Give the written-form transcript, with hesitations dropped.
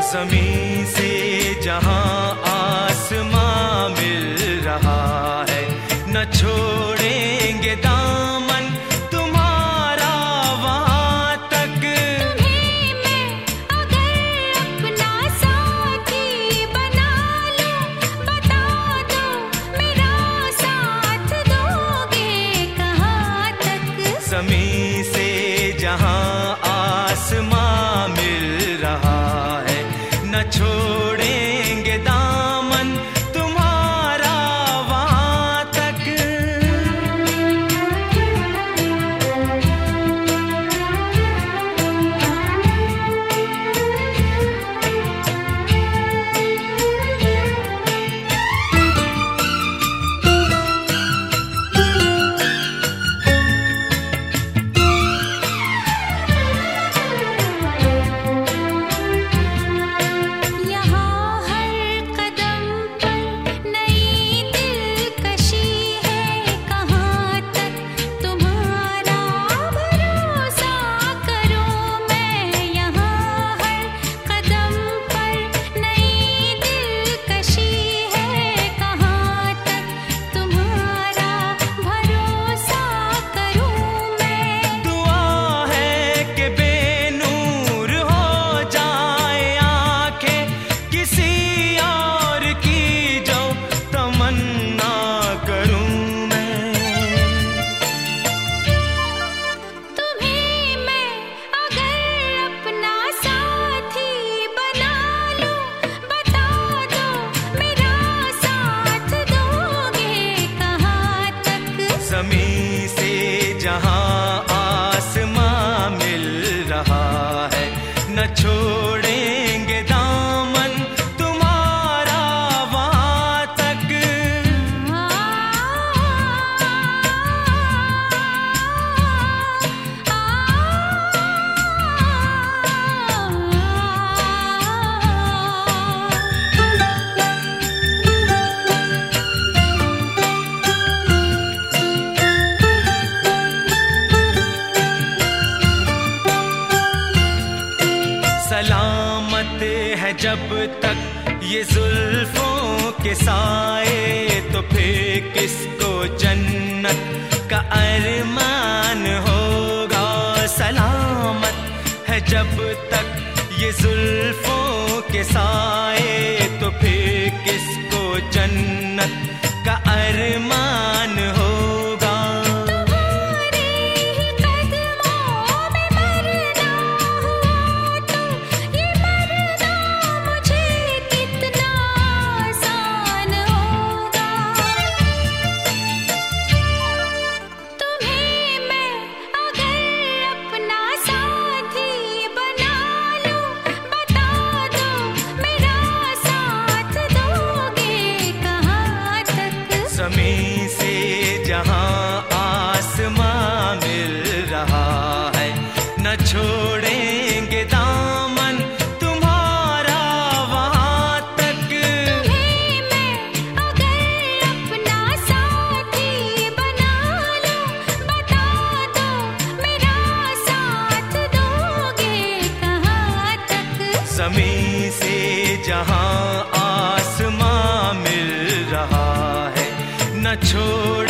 ज़मीं से जहां आसमां मिल रहा है, न छोड़ेंगे दामन तुम्हारा वहां तक। तुम्हें मैं अगर अपना साथी बना लूं, बता दो मेरा साथ दोगे कहाँ तक। ज़मीं से जहां आसमां मिल रहा है, न छोड़ेंगे दामन तुम्हारा वहां तक। यहाँ हर कदम पर नई दिलकशी है, कहाँ तक तुम्हारा भरोसा करूं मैं। यहाँ हर कदम पर नई दिलकशी है, कहाँ तक तुम्हारा भरोसा करूं मैं। दुआ है कि बेनूर हो जाए आंखें, किसी और की जो तमन्ना करूं मैं। तुम्हें मैं अगर अपना साथी बना लूं, बता दो मेरा साथ दोगे कहाँ तक। ज़मीं से जहां आसमां मिल रहा है, न छोड़ेंगे दामन तुम्हारा वहां तक। सलामत है जब तक ये जुल्फों के साए, तो फिर किसको जन्नत का अरमान होगा। सलामत है जब तक ये जुल्फों के साए, तो फिर किसको जन्नत का अरमान होगा। तुम्हारे ही कदमों में मरना हुआ तो ये मरना मुझे कितना आसान होगा। तुम्हें मैं अगर अपना साथी बना लूं, बता दो मेरा साथ दोगे कहाँ तक। ज़मीं से जहां आसमां मिल रहा है, न छोड़ेंगे दामन तुम्हारा वहां तक। तुम्हें मैं अगर अपना साथी बना लूं, बता दो मेरा साथ दोगे कहाँ तक। ज़मीं से जहां आसमां मिल रहा है, न छोड़